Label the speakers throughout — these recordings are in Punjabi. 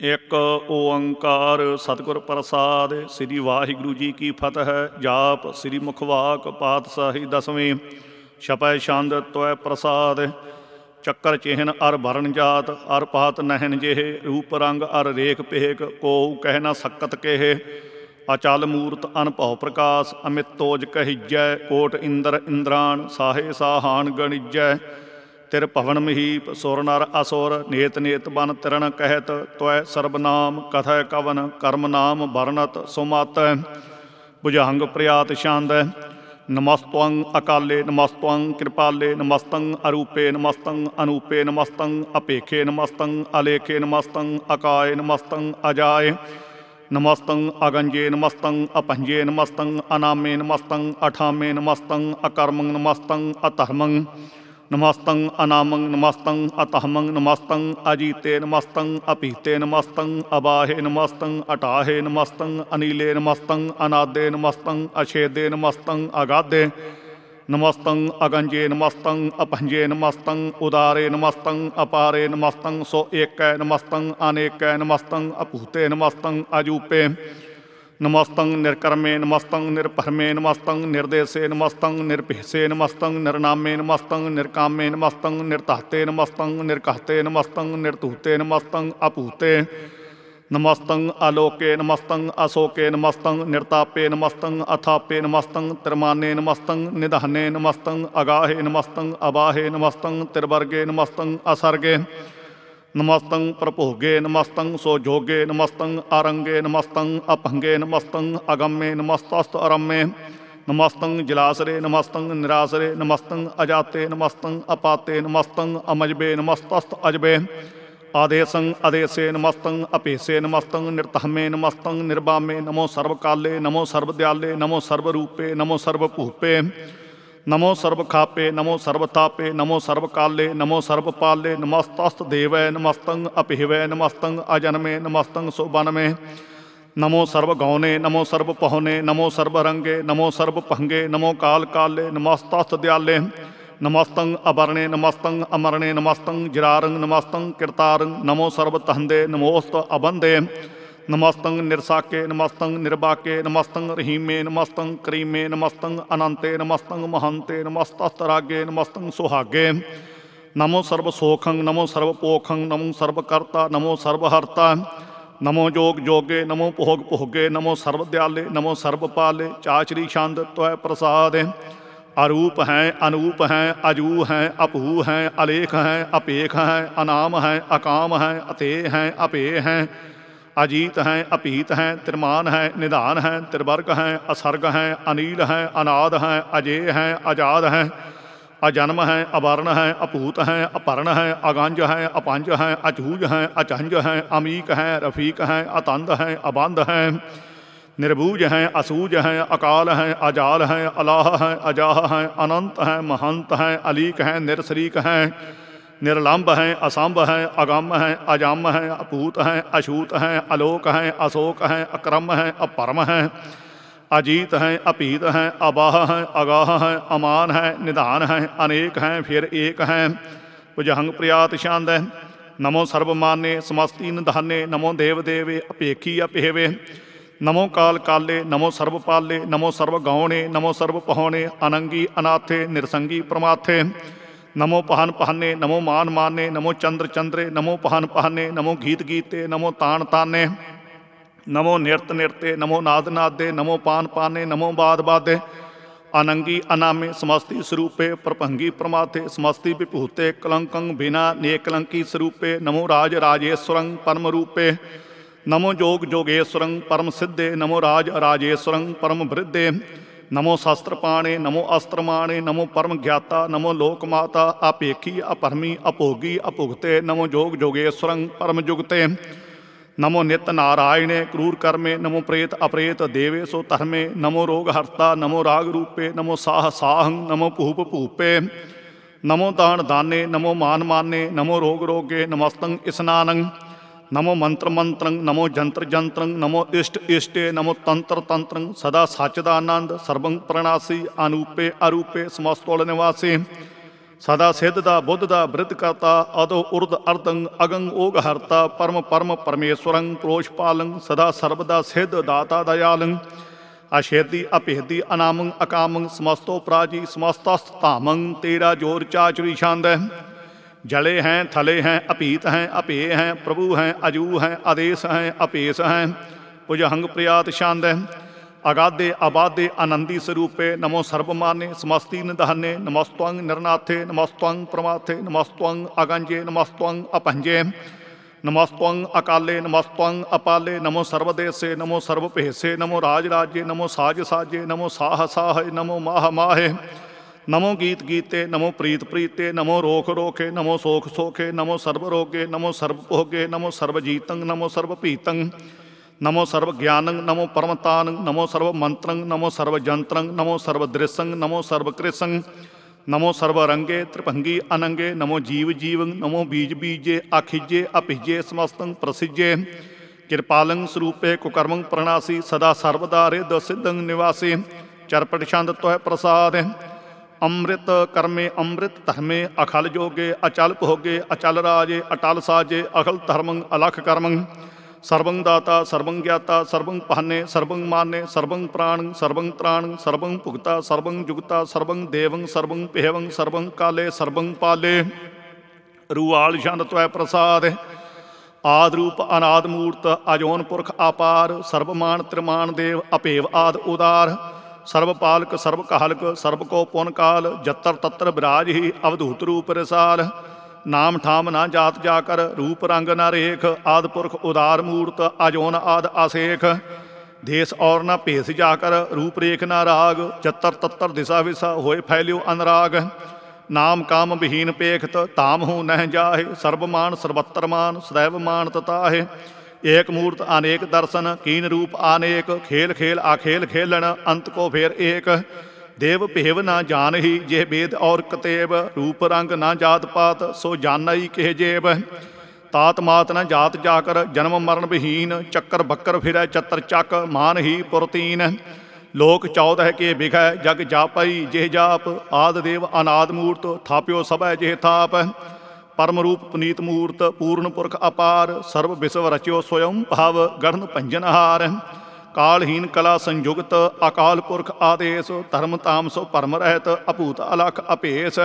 Speaker 1: ਇੱਕ ਓੰਕਾਰ ਸਤਿਗੁਰ ਪ੍ਰਸਾਦ। ਸ੍ਰੀ ਵਾਹਿਗੁਰੂ ਜੀ ਕੀ ਫਤਿਹ। ਜਾਪ ਸ੍ਰੀ ਮੁਖਵਾਕ ਪਾਤਸ਼ਾਹੀ ਦਸਵੇਂ। ਛਪੈ ਛੰਦ ਤਵੈ ਪ੍ਰਸਾਦ। ਚੱਕਰ ਚਿਹਨ ਅਰ ਭਰਨ ਜਾਤ ਅਰ ਪਾਤ ਨਹਿਨ ਜਿਹੇ। ਰੂਪ ਰੰਗ ਅਰ ਰੇਖ ਪੇਖ ਕੋਉ ਕਹਿ ਨਾ ਸਕਤ ਕੇਹ। ਅਚਲ ਮੂਰਤ ਅਨਭਉ ਪ੍ਰਕਾਸ਼ ਅਮਿਤ ਤੋਜ ਕਹੀਜੈ। ਕੋਟ ਇੰਦਰ ਇੰਦਰਾਣ ਸਾਹੇ ਸਾਹਾਨ ਗਣਿਜੈ। ਤਿਰ ਭਵਨ ਮਹੀਪ ਸੁਰ ਨਰ ਅਸੁਰ ਨੇਤ ਨੇਤ ਬਨ ਤਿਰਣ ਕਹਿਤ। ਤਵੈ ਸਰਬਨਾਮ ਕਥੈ ਕਵਨ ਕਰਮ ਨਾਮ ਵਰਨਤ ਸੁਮਤੈ। ਭੁਜੰਗ ਪ੍ਰਿਆਤ ਛੰਦ। ਨਮਸਤਵੰ ਅਕਾਲੇ ਨਮਸਤਵੰ ਕਿਰਪਾਲੇ ਨਮਸਤੰ ਅਰੂਪੇ ਨਮਸਤੰ ਅਨੂਪੇ ਨਮਸਤੰ ਅਪੇਖੇ ਨਮਸਤੰ ਅਲੇਖੇ ਨਮਸਤੰ ਅਕਾਏ ਨਮਸਤੰ ਅਜਾਏ ਨਮਸਤੰ ਅਗੰਜੇ ਨਮਸਤੰ ਅਪੰਜੇ ਨਮਸਤੰ ਅਨਾਮੇ ਨਮਸਤੰ ਅਠਾਮੇ ਨਮਸਤੰ ਅਕਰਮੰ ਨਮਸਤੰ ਅਧਰਮੰ ਨਮਸਤੰ ਅਨਾਮੰ ਨਮਸਤੰ ਅਤਹਮੰ ਨਮਸਤੰ ਅਜੀਤੇ ਨਮਸਤੰ ਅਪੀਤੇ ਨਮਸਤੰ ਅਬਾਹੇ ਨਮਸਤੰ ਅਟਾਹੇ ਨਮਸਤੰ ਅਨੀਲੇ ਨਮਸਤੰ ਅਨਾਦੇ ਨਮਸਤੰ ਅਛੇਦੇ ਨਮਸਤੰ ਅਗਾਧੇ ਨਮਸਤੰ ਅਗੰਜੇ ਨਮਸਤੰ ਅਪੰਜੇ ਨਮਸਤੰ ਉਦਾਰੇ ਨਮਸਤੰ ਅਪਾਰੇ ਨਮਸਤੰ ਸੋ ਏਕੈ ਨਮਸਤੰ ਅਨੇਕੈ ਨਮਸਤੰ ਅਭੂਤੇ ਨਮਸਤੰ ਅਜੂਪੇ ਨਮਸਤੰ ਨਿਰਕਰਮੇ ਨਮਸਤੰ ਨਿਰਭਰਮੇ ਨਮਸਤੰ ਨਿਰਦੇਸੇ ਨਮਸਤੰ ਨਿਰਭੇਸੇ ਨਮਸਤੰ ਨਿਰਨਾਮੇ ਨਮਸਤੰ ਨਿਰਕਾਮੇ ਨਮਸਤੰ ਨਿਰਧਾਤੇ ਨਮਸਤੰ ਨਿਰਘਾਤੇ ਨਮਸਤੰ ਨਿਰਧੂਤੇ ਨਮਸਤੰ ਅਭੂਤੇ ਨਮਸਤੰ ਆਲੋਕੇ ਨਮਸਤੰ ਅਸੋਕੇ ਨਮਸਤੰ ਨਿਰਤਾਪੇ ਨਮਸਤੰ ਅਥਾਪੇ ਨਮਸਤੰ ਤਿਰਮਾਨੇ ਨਮਸਤੰ ਨਿਧਾਨੇ ਨਮਸਤੰ ਅਗਾਹੇ ਨਮਸਤੰ ਅਬਾਹੇ ਨਮਸਤੰ ਤਿਰਵਰਗੇ ਨਮਸਤੰ ਅਸਰਗੇ ਨਮਸਤੰ ਪ੍ਰਭੋਗੇ ਨਮਸਤੰ ਸੋਜੋਗੇ ਨਮਸਤੰ ਆਰੰਗੇ ਨਮਸਤੰ ਅਭੰਗੇ ਨਮਸਤੰ ਅਗੰਮੇ ਨਮਸਤਸਤ ਅਰੰਮੇ ਨਮਸਤੰ ਜਲਾਸਰੇ ਨਮਸਤੰ ਨਿਰਾਸਰੇ ਨਮਸਤੰ ਅਜਾਤੇ ਨਮਸਤੰ ਅਪਾਤੇ ਨਮਸਤੰ ਅਮਜਬੇ ਨਮਸਤਸਤ ਅਜਬੇ ਆਦੇਸੰ ਅਦੇਸੇ ਨਮਸਤੰ ਅਪੇਸੇ ਨਮਸਤੰ ਨਿਰਤਹਮੇ ਨਮਸਤੰ ਨਿਰਬਾਮੇ ਨਮੋ ਸਰਬ ਕਾਲੇ ਨਮੋ ਸਰਬ ਦਿਆਲੇ ਨਮੋ ਸਰਬ ਰੂਪੇ ਨਮੋ ਸਰਬ ਭੂਪੇ ਨਮੋ ਸਰਬ ਖਾਪੇ ਨਮੋ ਸਰਬ ਤਾਪੇ ਨਮੋ ਸਰਬ ਕਾਲੇ ਨਮੋ ਸਰਬ ਪਾਲੇ ਨਮਸਤਸਤ ਦੇਵੈ ਨਮਸਤੰ ਅਭਿਵੈ ਨਮਸਤੰ ਅਜਨਮੇ ਨਮਸਤੰ ਸੁਬਨਮੇ ਨਮੋ ਸਰਬ ਗੌਨੇ ਨਮੋ ਸਰਬ ਪਹੁਨੇ ਨਮੋ ਸਰਬ ਰੰਗੇ ਨਮੋ ਸਰਬ ਭੰਗੇ ਨਮੋ ਕਾਲ ਕਾਲੇ ਨਮਸਤਸਤ ਦਿਆਲੇ ਨਮਸਤੰ ਅਬਰਣੇ ਨਮਸਤੰ ਅਮਰਣੇ ਨਮਸਤੰ ਜਰਾਰੰਗ ਨਮਸਤੰ ਕਿਰਤਾਰੰਗ ਨਮੋ ਸਰਬ ਤਹੰਦੇ ਨਮੋਸਤ ਅਬੰਦੇ ਨਮਸਤੰ ਨਿਰਸਾਕੇ ਨਮਸਤੰ ਨਿਰਬਾਕੇ ਨਮਸਤੰ ਰਹੀਮੇ ਨਮਸਤੰ ਕਰੀਮੇ ਨਮਸਤੰ ਅਨੰਤੇ ਨਮਸਤੰ ਮਹੰਤੇ ਨਮਸਤਸਤ ਰਾਗੇ ਨਮਸਤੰ ਸੁਹਾਗੇ ਨਮੋ ਸਰਬ ਸੋਖੰ ਨਮੋ ਸਰਬ ਪੋਖੰ ਨਮੋ ਸਰਬ ਕਰਤਾ ਨਮੋ ਸਰਬ ਹਰਤਾ ਨਮੋ ਜੋਗ ਜੋਗੇ ਨਮੋ ਭੋਗ ਭੋਗੇ ਨਮੋ ਸਰਬ ਦਿਆਲੇ ਨਮੋ ਸਰਬ ਪਾਲੇ। ਚਾਚਰੀ ਛੰਦ ਤਵੈ ਪ੍ਰਸਾਦ। ਅਰੂਪ ਹੈ ਅਨੂਪ ਹੈ ਅਜੂ ਹੈ ਅਭੂ ਹੈ ਅਲੇਖ ਹੈ ਅਪੇਖ ਹੈ ਅਨਾਮ ਹੈ ਅਕਾਮ ਹੈ ਅਤੇ ਹੈ ਅਪੇ ਹੈ ਅਜੀਤ ਹੈ ਅਪੀਤ ਹੈ ਤਿਰਮਾਨ ਹੈ ਨਿਧਾਨ ਹੈ ਤਿਰਵਰਗ ਹੈ ਅਸਰਗ ਹੈ ਅਨੀਲ ਹੈ ਅਨਾਦ ਹੈ ਅਜੇ ਹੈ ਆਜ਼ਾਦ ਹੈ ਅਜਨਮ ਹੈ ਅਵਰਨ ਹੈ ਅਭੂਤ ਹੈ ਅਪਰਨ ਹੈ ਅਗੰਜ ਹੈ ਅਪੰਜ ਹੈ ਅਚੂਜ ਹੈ ਅਚੰਜ ਹੈ ਅਮੀਕ ਹੈ ਰਫੀਕ ਹੈ ਅਤੰਦ ਹੈ ਅਬੰਧ ਹੈ ਨਿਰਬੂਜ ਹੈ ਅਸੂਜ ਹੈ ਅਕਾਲ ਹੈ ਅਜਾਲ ਹੈ ਅਲਾਹ ਹੈ ਅਜਾਹ ਹੈ ਅਨੰਤ ਹੈ ਮਹੰਤ ਹੈ ਅਲੀਕ ਹੈ ਨਿਰਸਰੀਕ ਹੈ ਨਿਰਲੰਭ ਹੈ ਅਸੰਭ ਹੈ ਅਗੰਮ ਹੈ ਅਜੰਮ ਹੈ ਅਭੂਤ ਹੈ ਅਛੂਤ ਹੈ ਅਲੋਕ ਹੈ ਅਸ਼ੋਕ ਹੈ ਅਕਰਮ ਹੈ ਅਪਰਮ ਹੈ ਅਜੀਤ ਹੈ ਅਭੀਤ ਹੈ ਅਬਾਹ ਹੈ ਅਗਾਹ ਹੈ ਅਮਾਨ ਹੈ ਨਿਧਾਨ ਹੈ ਅਨੇਕ ਹੈ ਫਿਰ ਏਕ ਹੈ। ਭੁਜੰਗ ਪ੍ਰਿਆਤ ਛੰਦ। ਨਮੋ ਸਰਬਮਾਨੇ ਸਮਸਤੀ ਨਿਧਾਨੇ ਨਮੋ ਦੇਵ ਦੇਵੇ ਅਪੇਖੀ ਅਪੇਵੇ ਨਮੋ ਕਾਲ ਕਾਲੇ ਨਮੋ ਸਰਬ ਪਾਲੇ ਨਮੋ ਸਰਬ ਗੌਣੇ ਨਮੋ ਸਰਬ ਪਹੁਣੇ ਅਨੰਗੀ ਅਨਾਥੇ ਨਿਰਸੰਗੀ ਪ੍ਰਮਾਥੇ ਨਮੋ ਪਹਨ ਪਹਨੇ ਨਮੋ ਮਾਨ ਮਾਨੇ ਨਮੋ ਚੰਦਰ ਚੰਦਰੇ ਨਮੋ ਪਹਨ ਪਹਨੇ ਨਮੋ ਗੀਤ ਗੀਤੇ ਨਮੋ ਤਾਨ ਤਾਨੇ ਨਮੋ ਨਿਰਤ ਨਿਰਤੇ ਨਮੋ ਨਾਦ ਨਾਦੇ ਨਮੋ ਪਾਨ ਪਾਨੇ ਨਮੋ ਬਾਦ ਬਾਦੇ ਅਨੰਗੀ ਅਨਾਮੇ ਸਮਸਤੀ ਸਰੂਪੇ ਪ੍ਰਭੰਗੀ ਪ੍ਰਮਾਥੇ ਸਮਸਤੀ ਵਿਭੂਤੇ ਕਲੰਕੰ ਬਿਨਾ ਨੇਕਲੰਕੀ ਸਰੂਪੇ ਨਮੋ ਰਾਜ ਰਾਜੇਸ਼ਵਰੰ ਪਰਮ ਰੂਪੇ ਨਮੋ ਜੋਗ ਜੋਗੇਸ਼ਵਰੰ ਪਰਮ ਸਿੱਧੇ ਨਮੋ ਰਾਜ ਰਾਜੇਸ਼ਵਰੰ ਪਰਮ ਬ੍ਰਿਧੇ ਨਮੋ ਸ਼ਸਤਰ ਪਾਣੇ ਨਮੋ ਅਸਤਰ ਮਾਣੇ ਨਮੋ ਪਰਮ ਗਿਆਤਾ ਨਮੋ ਲੋਕ ਮਾਤਾ ਆਪੇਖੀ ਅਪਰਮੀ ਅਭੋਗੀ ਅਭੁਗਤੇ ਨਮੋ ਜੋਗ ਜੋਗੇਸ਼ਵਰੰ ਪਰਮ ਜੁਗਤੇ ਨਮੋ ਨਿਤ ਨਾਰਾਇਣੇ ਕਰੂਰ ਕਰਮੇ ਨਮੋ ਪ੍ਰੇਤ ਅਪ੍ਰੇਤ ਦੇਵੇ ਸੋ ਧਰਮੇ ਨਮੋ ਰੋਗ ਹਰਤਾ ਨਮੋ ਰਾਗ ਰੂਪੇ ਨਮੋ ਸਾਹ ਸਾਹੰ ਨਮੋ ਭੂਪ ਭੂਪੇ ਨਮੋ ਦਾਨ ਦਾਨੇ ਨਮੋ ਮਾਨ ਮਾਨੇ ਨਮੋ ਰੋਗ ਰੋਗੇ ਨਮਸਤੰ ਇਸਨਾਨੰ ਨਮੋ ਮੰਤਰ ਮੰਤਰੰ ਨਮੋ ਜੰਤਰ ਜੰਤਰੰ ਨਮੋ ਇਸ਼ਟ ਇਸ਼ਟੇ ਨਮੋ ਤੰਤਰ ਤੰਤਰੰ ਸਦਾ ਸੱਚ ਦਾ ਆਨੰਦ ਸਰਬੰ ਪ੍ਰਣਾਸੀ ਅਨੂਪੇ ਅਰੂਪੇ ਸਮਸਤੋਲ ਨਿਵਾਸੀ ਸਦਾ ਸਿੱਧ ਦਾ ਬੁੱਧ ਦਾ ਬ੍ਰਿਧ ਕਰਤਾ ਅਦੋ ਉਰਦ ਅਰਦੰ ਅਗੰ ਓਗ ਹਰਤਾ ਪਰਮ ਪਰਮ ਪਰਮੇਸ਼ਵਰੰ ਪ੍ਰੋਸ਼ ਪਾਲੰ ਸਦਾ ਸਰਬਦਾ ਸਿੱਧ ਦਾਤਾ ਦਇਆਲੰ ਅਛੇਦੀ ਅਭੇਦੀ ਅਨਾਮੰ ਅਕਾਮੰ ਸਮਸਤੋ ਪ੍ਰਾਜੀ ਸਮਸਤਸਤ ਧਾਮੰ ਤੇਰਾ ਜੋਰ ਚਾਚੁਰੀ ਛੰਦ ਜਲੇ ਹੈਂ ਥਲੇ ਹੈਂ ਅਭੀਤ ਹੈਂ ਅਭੇ ਹੈਂ ਪ੍ਰਭੂ ਹੈਂ ਅਜੂ ਹੈਂ ਆਦੇਸ ਹੈਂ ਅਪੇਸ ਹੈਂ ਭੁਜਹੰਗ ਪ੍ਰਿਆਤ ਛੰਦ ਅਗਾਧੇ ਆਬਾਦੇ ਆਨੰਦੀ ਸਰੂਪੇ ਨਮੋ ਸਰਬਮਾਨੇ ਸਮਸਤੀ ਨਿਧਾਨੇ ਨਮਸਤਵੰ ਨਿਰਨਾਥੇ ਨਮਸਤਵੰ ਪ੍ਰਮਾਥੇ ਨਮਸਤਵੰ ਅਗੰਜੇ ਨਮਸਤਵੰ ਅਪੰਜੇ ਨਮਸਤਵੰ ਅਕਾਲੇ ਨਮਸਤਵੰ ਅਪਾਲੇ ਨਮੋ ਸਰਵਦੇਸੇ ਨਮੋ ਸਰਵਭੇਸੇ ਨਮੋ ਰਾਜ ਰਾਜੇ ਨਮੋ ਸਾਜ ਸਾਜੇ ਨਮੋ ਸਾਹ ਸਾਹੇ ਨਮੋ ਮਾਹ ਮਾਹੇ ਨਮੋ ਗੀਤ ਗੀਤੇ ਨਮੋ ਪ੍ਰੀਤ ਪ੍ਰੀਤੇ ਨਮੋ ਰੋਖ ਰੋਖੇ ਨਮੋ ਸੋਖ ਸੋਖੇ ਨਮੋ ਸਰਬ ਰੋਗੇ ਨਮੋ ਸਰਬ ਭੋਗੇ ਨਮੋ ਸਰਬ ਜੀਤੰ ਨਮੋ ਸਰਬ ਭੀਤੰ ਨਮੋ ਸਰਬ ਗਿਆਨੰ ਨਮੋ ਪਰਮਤਾਨੰ ਨਮੋ ਸਰਬ ਮੰਤਰੰ ਨਮੋ ਸਰਬ ਜੰਤਰੰ ਨਮੋ ਸਰਬ ਦ੍ਰਿਸੰ ਨਮੋ ਸਰਬ ਕ੍ਰਿਸੰ ਨਮੋ ਸਰਬ ਰੰਗੇ ਤ੍ਰਿਭੰਗੀ ਅਨੰਗੇ ਨਮੋ ਜੀਵ ਜੀਵੰ ਨਮੋ ਬੀਜ ਬੀਜੇ ਅਖਿਜੇ ਅਭਿਜੇ ਸਮਸਤੰ ਪ੍ਰਸਿਜੇ ਕਿਰਪਾਲੰ ਸਰੂਪੇ ਕੁਕਰਮੰ ਪ੍ਰਣਾਸੀ ਸਦਾ ਸਰਬਦਾ ਰਿਦ ਸਿੱਧੰ ਨਿਵਾਸੀ ਚਰਪਟ ਛੰਦ ਤੋਹਿ ਪ੍ਰਸਾਦ ਅੰਮ੍ਰਿਤ ਕਰਮੇ ਅੰਮ੍ਰਿਤ ਧਰਮੇ ਅਖਲ ਜੋਗੇ ਅਚਲ ਭੋਗੇ ਅਚਲ ਰਾਜੇ ਅਟਲ ਸਾਜੇ ਅਖਲ ਧਰਮੰ ਅਲਖ ਕਰਮੰ ਸਰਬੰ ਦਾਤਾ ਸਰਬੰ ਗਿਆਤਾ ਸਰਬੰ ਪਹਨੇ ਸਰਬੰ ਮਾਨੇ ਸਰਬੰ ਪ੍ਰਾਣੰ ਸਰਬੰ ਤ੍ਰਾਣੰ ਸਰਬੰ ਭੁਗਤਾ ਸਰਬੰ ਜੁਗਤਾ ਸਰਬੰ ਦੇਵੰ ਸਰਬੰ ਭੇਵੰ ਸਰਬੰ ਕਾਲੇ ਸਰਬੰ ਪਾਲੇ ਰੂਆਲ ਛੰਦ ਤੋਹਿ ਪ੍ਰਸਾਦ ਆਦ ਰੂਪ ਅਨਾਦ ਮੂਰਤ ਅਜੋਨ ਪੁਰਖ ਆਪਾਰ ਸਰਬਮਾਨ ਤ੍ਰਿਮਾਨ ਦੇਵ ਅਭੇਵ ਆਦ ਉਦਾਰ ਸਰਬ ਪਾਲਕ ਸਰਬ ਕਾਲਕ ਸਰਬ ਕੋ ਪੁਨ ਕਾਲ ਜਤਰ ਤਤਰ ਬਿਰਾਜ ਹੀ ਅਵਧੂਤ ਰੂਪ ਰਸਾਲ ਨਾਮ ਠਾਮ ਨਾ ਜਾਤ ਜਾ ਕਰ ਰੂਪ ਰੰਗ ਨਾ ਰੇਖ ਆਦ ਪੁਰਖ ਉਦਾਰ ਮੂਰਤ ਅਜੋਨ ਆਦ ਅਸੇਖ ਦੇਸ ਔਰ ਨਾ ਭੇਸ ਜਾ ਕਰ ਰੂਪ ਰੇਖ ਨਾ ਰਾਗ ਜਤਰ ਤਤਰ ਦਿਸਾ ਵਿਸਾ ਹੋਏ ਫੈਲਿਓ ਅਨਰਾਗ ਨਾਮ ਕਾਮ ਵਿਹੀਨ ਪੇਖਤ ਧਾਮ ਹੋ ਨਹਿ ਜਾਹੇ ਸਰਬਮਾਨ ਸਰਬੱਤਰ ਮਾਨ ਸदैव ਮਾਨ ਤਤਾਹੇ ਏਕ ਮੂਰਤ ਅਨੇਕ ਦਰਸ਼ਨ ਕੀਨ ਰੂਪ ਅਨੇਕ ਖੇਲ ਖੇਲ ਆਖੇਲ ਖੇਲਣ ਅੰਤ ਕੋ ਫੇਰ ਏਕ ਦੇਵ ਭੇਵ ਨਾ ਜਾਣਹੀ ਜੇ ਬੇਦ ਔਰ ਕਤੇਬ ਰੂਪ ਰੰਗ ਨਾ ਜਾਤ ਪਾਤ ਸੋ ਜਾਣਈ ਕਿਹ ਜੇਬ ਤਾਤ ਮਾਤ ਨਾ ਜਾਤ ਜਾਕਰ ਜਨਮ ਮਰਨ ਵਿਹੀਨ ਚੱਕਰ ਬੱਕਰ ਫਿਰੈ ਚਤਰ ਚੱਕ ਮਾਨ ਹੀ ਪੁਰਤੀਨ ਲੋਕ 14 ਕੇ ਵਿਖੈ ਜਗ ਜਾਪਈ ਜਿਹ ਜਾਪ ਆਦ ਦੇਵ ਅਨਾਦ ਮੂਰਤ ਥਾਪਿਓ ਸਭੈ ਜਿਹ ਥਾਪ ਪਰਮ ਰੂਪ ਪੁਨੀਤ ਮੂਰਤ ਪੂਰਨ ਪੁਰਖ ਅਪਾਰ ਸਰਬ ਵਿਸਵ ਰਚਿਓ ਸਵਯੰ ਭਾਵ ਗੜਨ ਭੰਜਨਹਾਰ ਕਾਲਹੀਨ ਕਲਾ ਸੰਯੁਗਤ ਅਕਾਲ ਪੁਰਖ ਆਦੇਸ ਧਰਮ ਤਾਮ ਸੋ ਭਰਮ ਰਹਿਤ ਅਭੂਤ ਅਲਖ ਅਭੇਸ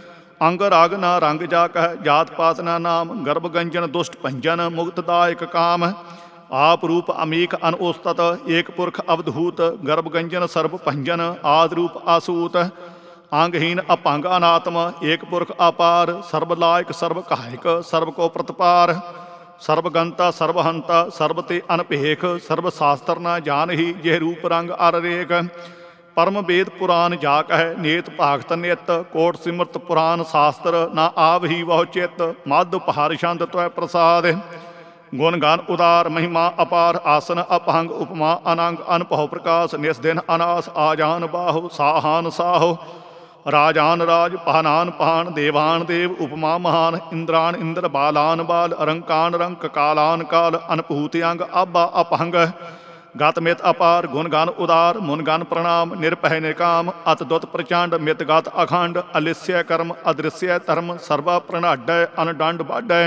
Speaker 1: ਅੰਗ ਰਾਗ ਨਾ ਰੰਗ ਜਾ ਕਹਿ ਜਾਤ ਪਾਤ ਨਾ ਨਾਮ ਗਰਭ ਗੰਜਨ ਦੁਸ਼ਟ ਭੰਜਨ ਮੁਕਤ ਦਾਇਕ ਕਾਮ ਆਪ ਰੂਪ ਅਮੀਕ ਅਨਉਸਤਤ ਏਕ ਪੁਰਖ ਅਵਧੂਤ ਗਰਭ ਗੰਜਨ ਸਰਬ ਭੰਜਨ ਆਦ ਰੂਪ ਆਸੂਤ ਅੰਗਹੀਨ ਅਭੰਗ ਅਨਾਤਮ ਏਕ ਪੁਰਖ ਅਪਾਰ ਸਰਬ ਲਾਇਕ ਸਰਬ ਕਾਇਕ ਸਰਬ ਕੋ ਪ੍ਰਤਪਾਰ ਸਰਬ ਗੰਤਾ ਸਰਬ ਹੰਤਾ ਸਰਬ ਤੇ ਅਨਭੇਖ ਸਰਬ ਸ਼ਾਸਤਰ ਨਾ ਜਾਣਹੀ ਜਿਹ ਰੂਪ ਰੰਗ ਅਰ ਰੇਖ ਪਰਮ ਵੇਦ ਪੁਰਾਨ ਜਾ ਕਹਿ ਨੇਤ ਭਾਗਤ ਨਿਤ ਕੋਟ ਸਿਮਰਤ ਪੁਰਾਨ ਸ਼ਾਸਤਰ ਨਾ ਆਵਹੀ ਬਹੁ ਚਿਤ ਮਦ ਪਹਾਰ ਛੰਦ ਤੋਹਿ ਪ੍ਰਸਾਦ ਗੁਣ ਗਾਨ ਉਦਾਰ ਮਹਿਮਾ ਅਪਾਰ ਆਸਨ ਅਪਹੰਗ ਉਪਮਾ ਅਨੰਗ ਅਨਭਉ ਪ੍ਰਕਾਸ਼ ਨਿਸ ਦਿਨ ਅਨਾਸ ਆਜਾਨ ਬਾਹੋ ਸਾਹਾਨ ਸਾਹੋ ਰਾਜਾਨ ਰਾਜ ਪਹਨਾਨ ਪਹਾਨ ਦੇਵਾਨ ਦੇਵ ਉਪਮਾ ਮਹਾਨ ਇੰਦਰਾਨ ਇੰਦਰ ਬਾਲਾਨ ਬਾਲ ਅਰੰਕਾਨ ਰੰਕ ਕਾਲਾਨ ਕਾਲ ਅਨਭੂਤ ਅੰਗ ਆਬਾ ਅਪਹੰਗ ਗਤ ਮਿਤ ਅਪਾਰ ਗੁਣ ਗਾਨ ਉਦਾਰ ਮੁਨ ਗਾਨ ਪ੍ਰਣਾਮ ਨਿਰਭੈ ਨਿਰਕਾਮ ਅਤ ਦੁਤ ਪ੍ਰਚੰਡ ਮਿਤ ਗਤ ਅਖੰਡ ਅਲਿਸਯ ਕਰਮ ਅਦ੍ਰਿਸਯ ਧਰਮ ਸਰਬਾ ਪ੍ਰਣਾਡੈ ਅਨਡੰਡ ਬਾਡੈ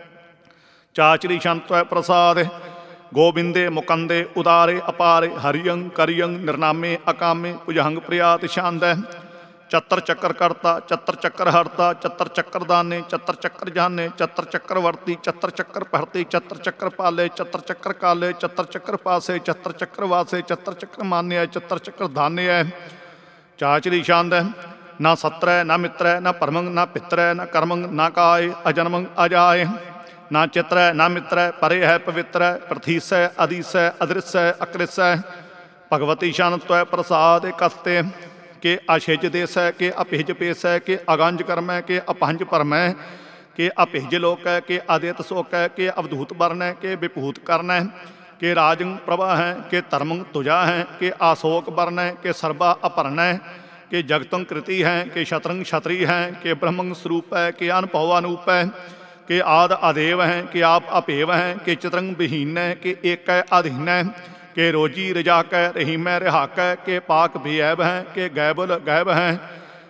Speaker 1: ਚਾਚਰੀ ਸ਼ੰਤੈ ਪ੍ਰਸਾਦ ਗੋਬਿੰਦੇ ਮੁਕੰਦੇ ਉਦਾਰੇ ਅਪਾਰੇ ਹਰਿਯੰ ਕਰਿਯੰ ਨਿਰਨਾਮੇ ਅਕਾਮੇ ਭੁਜੰਗ ਪ੍ਰਿਆਤ ਛੰਦੈ ਚਤਰ ਚੱਕਰ ਕਰਤਾ ਚਤਰ ਚੱਕਰ ਹਰਤਾ ਚਤਰ ਚੱਕਰ ਦਾਨੇ ਚਤਰ ਚੱਕਰ ਜਾਨੇ ਚਤਰ ਚੱਕਰ ਵਰਤੀ ਚਤਰ ਚੱਕਰ ਭਰਤੀ ਚਤਰ ਚੱਕਰ ਪਾਲੇ ਚਤਰ ਚੱਕਰ ਕਾਲੇ ਚਤਰ ਚੱਕਰ ਪਾਸੇ ਚਤਰ ਚੱਕਰ ਵਾਸੇ ਚਤਰ ਚੱਕਰ ਮਾਨਿਆ ਚਤਰ ਚੱਕਰ ਦਾਨਿਆ ਚਾਚਰੀ ਛੰਦ ਨਾ ਸਤਰੈ ਨਾ ਮਿੱਤਰੈ ਨਾ ਪਰਮੰ ਨਾ ਪਿਤਰੈ ਨਾ ਕਰਮੰ ਨਾ ਕਾਏ ਅਜਨਮੰ ਅਜਾਏ ਨਾ ਚਿਤਰੈ ਨਾ ਮਿੱਤਰੈ ਪਰੇ ਹੈ ਪਵਿੱਤਰੈ ਪ੍ਰਥੀਸੈ ਅਦੀਸੈ ਅਦ੍ਰਿਸੈ ਅਕ੍ਰਿਸੈ ਭਗਵਤੀ ਸ਼ਨ ਤੋਹਿ ਪ੍ਰਸਾਦ ਕਸਤੇ ਕਿ ਅਛਿਜ ਦੇਸੈ ਕਿ ਅਭਿਜ ਪੇਸੈ ਕਿ ਅਗੰਜ ਕਰਮੈ ਕਿ ਅਪੰਜ ਭਰਮੈ ਕਿ ਅਭਿਜ ਲੋਕੈ ਕਿ ਆਦਿਤ ਸੋਕੈ ਕਿ ਅਵਧੂਤ ਵਰਨੈ ਕਿ ਵਿਭੂਤ ਕਰਨੈ ਕਿ ਰਾਜੰ ਪ੍ਰਭਾ ਹੈ ਕਿ ਧਰਮੰ ਤੁਜਾ ਹੈ ਕਿ ਆਸੋਕ ਵਰਨੈ ਕਿ ਸਰਬਾ ਅਪਰਨੈ ਕਿ ਜਗਤੰ ਕ੍ਰਿਤੀ ਹੈ ਕਿ ਸ਼ਤਰੰਗ ਛਤਰੀ ਹੈ ਕਿ ਬ੍ਰਹਮੰ ਸਰੂਪ ਹੈ ਕਿ ਅਨਭਉ ਅਨੂਪ ਹੈ ਕਿ ਆਦ ਅਦੇਵ ਹੈ ਕਿ ਆਪ ਅਭੇਵ ਹੈ ਕਿ ਚਤਰੰਗ ਵਿਹੀਨੈ ਕਿ ਏਕੈ ਅਧੀਨੈ ਕਿ ਰੋਜੀ ਰਜਾਕੈ ਰਹੀਮੈ ਰਿਹਾਕੈ ਕਿ ਪਾਕ ਬੇਅਬ ਹੈ ਕਿ ਗੈਬੁਲ ਗੈਬ ਹੈ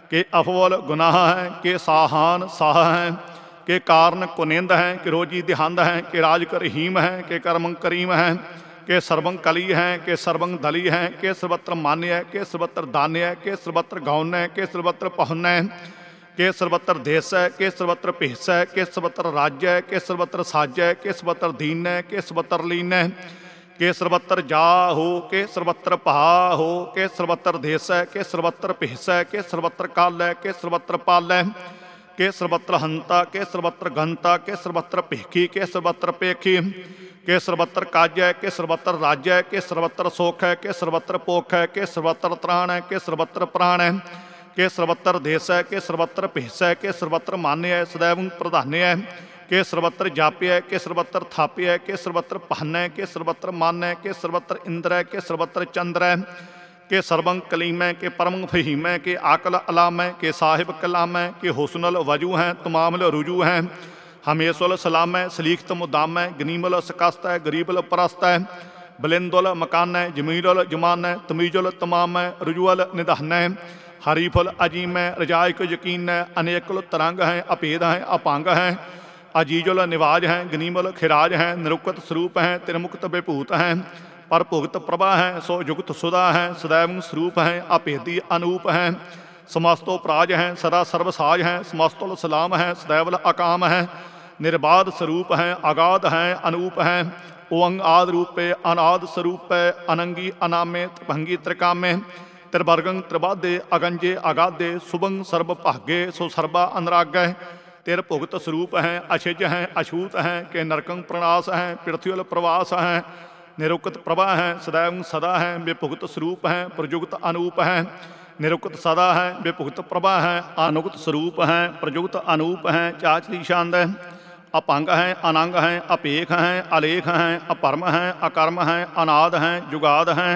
Speaker 1: कि अफवल गुनाह हैं, कि साहान साह हैं, कि कारण कुनिंद हैं, कि रोजी दिहांद हैं, कि राज कर हीम हैं, कि कर्मं करीम हैं, कि सर्वं कली हैं, कि सर्वं दली हैं, कि सर्वत्र मान्य है, कि सर्वत्र दान्य है, कि सर्वत्र गौन है, कि सर्वत्र पहुन है, कि सर्वत्र देश है, कि सर्वत्र भेस है, कि सर्वत्र राज्य है, कि सर्वत्र साज है, कि सर्वत्र दीन है, कि सर्वत्र लीन है, कि सर्वत्र जा हो, कि सर्वत्र पहा हो, कि सर्वत्र देश है, कि सर्वत्र भेस है, कि सर्वत्र काल है, कि सर्वत्र पाल है, कि सर्वत्र हंता, कि सर्वत्र घंता, कि सर्वत्र भेखी, कि सर्वत्र पेखी, कि सर्वत्र काज है, कि सर्वत्र राज्य है, कि सर्वत्र सोख है, कि सर्वत्र पोख है, कि सर्वत्र त्राण है, कि सर्वत्र प्राण है, कि सर्वत्र देश है, कि सर्वत्र भेस है, कि सर्वत्र मान्य है, सदैव प्रधान्य है, कि सर्वत्र जाप्य है, कि सर्वत्र थाप्य है, कि सर्वत्र पहन है, कि सर्वत्र मान है, कि सर्वत्र इंद्र है, कि सर्वत्र चंद्र है, कि सर्वं कलीम है, कि परम फहीम है, कि आकल अलाम है, कि साहिब कलाम है, कि हुस्नुल वजू हैं, तुमामल रुजू हैं, हमेशुल सलाम है, सलीखत मुदाम है, गनीमुल शिकस्त है, गरीबुल परस्त है, बलिंदुल मकान है, जमीरुल जमान है, तमीजुल तमाम है, रुजुअल निधान है, हरीफुल अजीम है, रजायक यकीन है, अनेकुल तरंग हैं, अभेद हैं, अपांग हैं, अजीजुल निवाज हैं, गनीमुल खिराज हैं, निरुक्त स्वरूप हैं, तिरमुक्त विभूत हैं, पर भुगत प्रभा हैं, सो जुगत सुधा हैं, सदैव स्वरूप हैं, अभेदी अनूप हैं, समस्तो प्राज हैं, सदा सर्वसाज हैं, समस्तुल सलाम हैं, सदैवल अकाम हैं, निर्बाध स्वरूप हैं, अगाध हैं, अनूप हैं, ओंग आद रूपे अनाद स्वरूपे, अनंगी अनामे त्रिभंगी त्रिकामे, त्रिवर्गं त्रिबाधे अगंजे अगाधे, शुभं सर्व भागे, सो सर्वा अनुरागै, तिर भुगत स्वरूप हैं, अशिज हैं, अछूत हैं, के नरकं प्रणास हैं, पृथ्वील प्रवास हैं, निरुक्त प्रभा हैं, सदैव सदा हैं, वे भुगत स्वरूप हैं, प्रजुगत अनूप हैं, निरुक्त सदा हैं, वे भुगत प्रभा हैं, अनुगत स्वरूप हैं, प्रजुगत अनूप हैं, चाचली शांद हैं, अपंग हैं, अनंग हैं, अपेख हैं, अलेख हैं, अपरम हैं, अकर्म हैं, अनाद हैं, जुगाद हैं,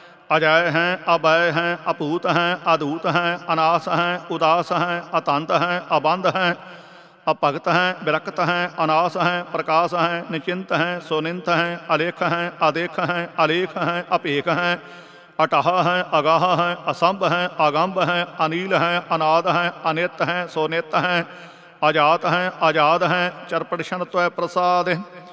Speaker 1: अजय हैं, अभय हैं, अपूत हैं, अदूत हैं, अनास हैं, उदास हैं, अतंत हैं, अबंध हैं, अपगत हैं, विरक्त हैं, अनास हैं, प्रकाश हैं, निचिंत हैं, सोनिंत हैं, अलेख हैं, अदेख हैं, अलेख हैं, अपेख हैं, अटह हैं, अगाह हैं, असंभ हैं, अगंभ हैं, अनील हैं, अनाद हैं, अनित हैं, सोनित हैं, अजात हैं, आजाद हैं, चरपटिशन त्वय प्रसाद,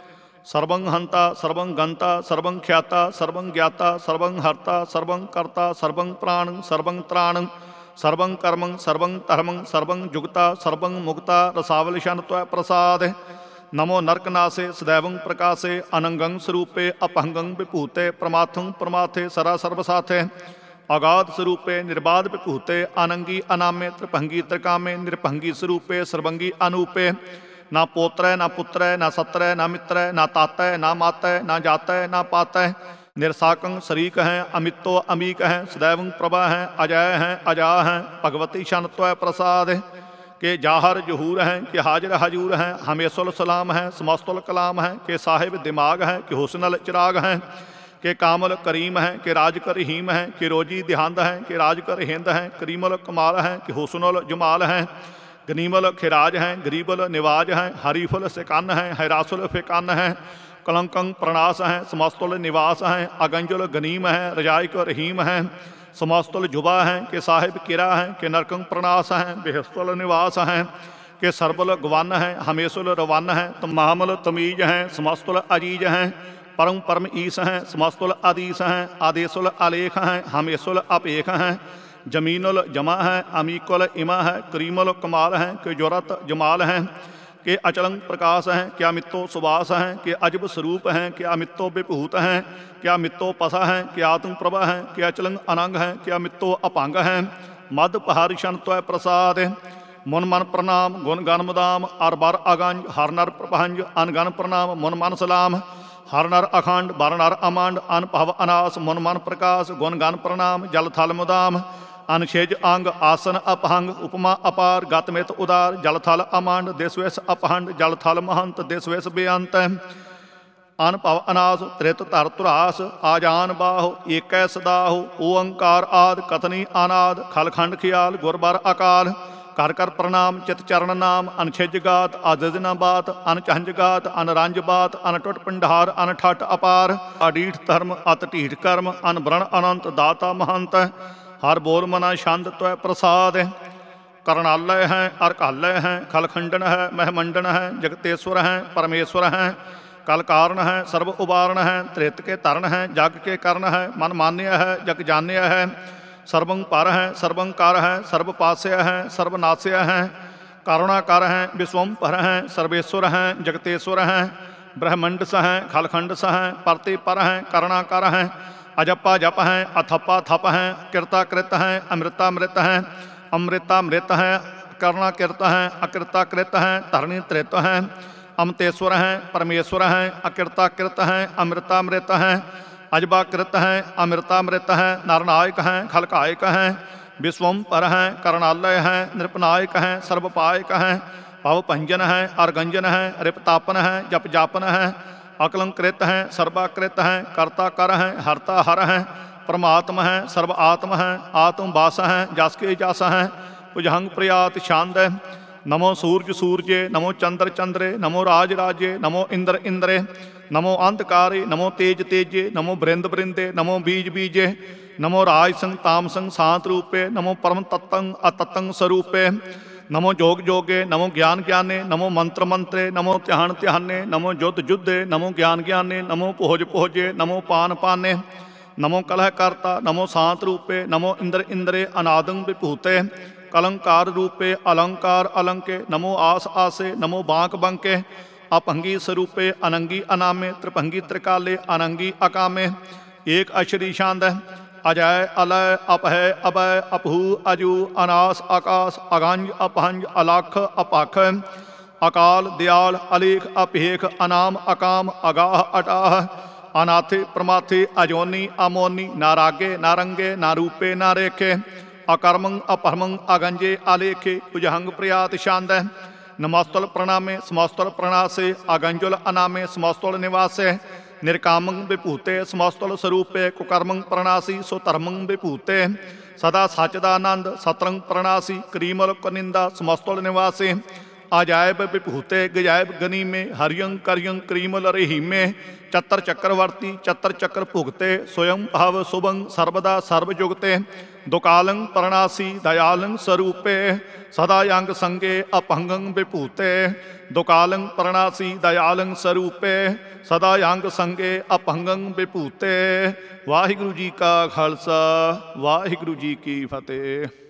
Speaker 1: सर्वं हंता, सर्वं गंता, सर्वं ख्याता, सर्वं ज्ञाता, सर्वं हर्ता, सर्वं कर्ता, सर्वं प्राण, सर्वं त्राण, सर्वं कर्मं, सर्वं धर्मं, सर्वं जुगता, सर्वं मुक्ता, रसावलिशन त्वय प्रसाद, नमो नरकनासे, सदैवं प्रकाशे, अनंगं स्वरूपे, अपहंगं विभूते, प्रमाथं प्रमाथे, सरा सर्वसाथे, अगाध स्वरूपे, निर्बाध विभूते, अनंगी अनामे, त्रिभंगी त्रिकामे, निरभंगी स्वरूपे, सर्वंगी अनूपे, ना पोत्र ना पुत्र ना सत्र ना मित्र ना तात ना मात ना जात ना पात, निरसाकं शरीक हैं, अमितो अमीक हैं, सदैवं प्रभा हैं, अजय हैं, अजा हैं, भगवती शन त्वय प्रसाद, के जाहर जहूर हैं, कि हाजिर हजूर हैं, हमेशुल सलाम हैं, समस्तुल कलाम हैं, के साहिब दिमाग हैं, कि हुस्नल चिराग हैं, के कामल करीम हैं, कि राज कर हीम हैं, कि रोजी दिहांद हैं, कि राज कर हिंद हैं, करीमल कमाल हैं, कि हुस्नुल जमाल हैं, गनीमल खिराज हैं, गरीबल निवाज हैं, हरीफुल सिकन हैं, हैरासुल फिकन हैं, कलंकं प्रणास हैं, समस्तुल निवास हैं, अगंजुल गनीम हैं, रजाइक रहीम हैं, समस्तुल जुबा हैं, कि साहिब किरा हैं, कि नरकं प्रणास हैं, बेहस्तुल निवास हैं, कि सरबुल गवन हैं, हमेशुल रवन हैं, तमामल तमीज हैं, समस्तुल अजीज हैं, परम परम ईस हैं, समस्तुल आदीस हैं, आदेशुल आलेख हैं, हमेशुल अपेख हैं, जमीनुल जमा है, अमीकुल इमा है, करीमुल कमाल हैं, कि जुरत जमाल हैं, कि अचलं प्रकाश हैं, क्या मित्तो सुवास हैं, कि अजब स्वरूप हैं, क्या मित्तो विभूत हैं, क्या मित्तो पसा हैं, कि आत्म प्रभा हैं, कि अचलं अनंग हैं, क्या मित्तो अपांग हैं, मद पहारिशन त्वय प्रसाद, मुन मन प्रणाम गुण गन मुदाम, अर बर अगंज हर नर प्रभंज, अनगन प्रणाम मुन मन सलाम, हर नर अखंड बर नर अमांड, अन भव अनास मुन मन प्रकाश, गुण गन प्रणाम जल थल मुदाम, अनशेज अंग आसन अपहंग, उपमा अपार गतमित उदार, जल थल अमांड दिसवेश अपहंड, जल थल महंत दिसवेश बेअंत, अन भव अनास त्रित धर तुरास, आजान बाहो एकै सदाहो, ओंकार आद कथनी अनाद, खलखंड खियाल गुरबर अकाल, कर कर प्रणाम चित चरण नाम, अनछिज गात आदिज न बात, अनचहंज गात अनरंज बात, अनटुट पिंडार अनठट अपार, अडीठ धर्म अत ढीठ कर्म, अनबरण अनंत दाता महंत, हर बोल मना छंद त्वय प्रसाद, करणालय है अर्कालय है खलखंडन है महमंडन है जगतेश्वर है परमेश्वर है कल कारण है सर्व उबारण है त्रेत के तरण है जग के कर्ण है मन मान्य है जग जान्य है सर्वं पर है सर्वंकार है सर्वपास्य है सर्वनाश्य है करुणाकार है विश्वम पर है सर्वेश्वर है जगतेश्वर है ब्रह्मंड स है खलखंड स है परति पर है करुणाकार है अजपा जप है अथपा थप है कृता कृत है अमृतामृत है अमृतामृत है करुणाकृत है अकृताकृत है धरणी त्रित है अमतेश्वर है परमेश्वर है अकृताकृत है अमृतामृत है अजबाकृत है अमृतामृत है नरनायक है खलकायक है विश्वम पर है करणालय है नृपनायक है सर्वपायक है भवभंजन है अर्गंजन है रिपतापन है जप जापन है अकलंकृत है सर्वाकृत है कर्ता कर है हरता हर है परमात्मा है सर्व आत्म है आत्म वास है जस के जस है भुजंग प्रियात छंद है नमो सूर्य सूर्य नमो चंद्र चंद्रे नमो राज राजे नमो इंद्र इंद्रे नमो अंधकारे नमो तेज तेजे नमो बृंद बृंदे नमो बीज बीजे नमो राज संग ताम संग शांत रूपे नमो परम तत्तंग अतत्तंग स्वरूपे नमो जोग जोगे नमो ज्ञान ज्ञाने नमो मंत्र मंत्रे नमो ध्यान ध्याने नमो युद्ध युद्धे नमो ज्ञान ज्ञाने नमो पोहज पोहजे नमो पान पाने नमो कलह करता नमो शांत रूपे नमो इंद्र इंद्रे अनादं विभूते कलंकार रूपे अलंकार अलंके नमो आस आसे नमो बांक बंके अपंगी स्वरूपे अनंगी अनामे त्रिभंगी त्रिकाले अनंगी अकामे एक अक्षरी शांद अजय अलय अपह अभय अपहू अजू अनास आकाश अगंज अपहंज अलख अपख अकाल दयाल अलेख अपेख अनाम अकाम अगाह अटाह अनाथे प्रमाथे अजोनी अमोनी नारागे नारंगे नारूपे नारेखे अकर्मंग अपरमंग अगंजे आलेखे भुजंग प्रियात शांद नमस्तल प्रणामे समस्तल प्रणासे अगंजुल अनामे समस्तल निवासे निर्कामंग विभूते समस्तल स्वरूपे कुकर्मंग प्रणासी सुधर्मंग विभूते सदा सचदानंद सतरंग प्रणासी क्रीमल कनिंदा समस्तल निवासे अजायब विभूते गजायब गनी में हरियंग करियंग क्रीमल रही में चतर चक्रवर्ती चतर चक्र भुगते स्वयं भाव शुभंग सर्वदा सर्वयुगते दुकालंग प्रणासी दयालंग स्वरूपे सदायांग संगे अपहंगंग विभूते दुकालंग प्रणासी दयालंग स्वरूपे सदायांग संगे अपहंगंग विभूते। वाहिगुरु जी का खालसा वाहिगुरु जी की फतेह।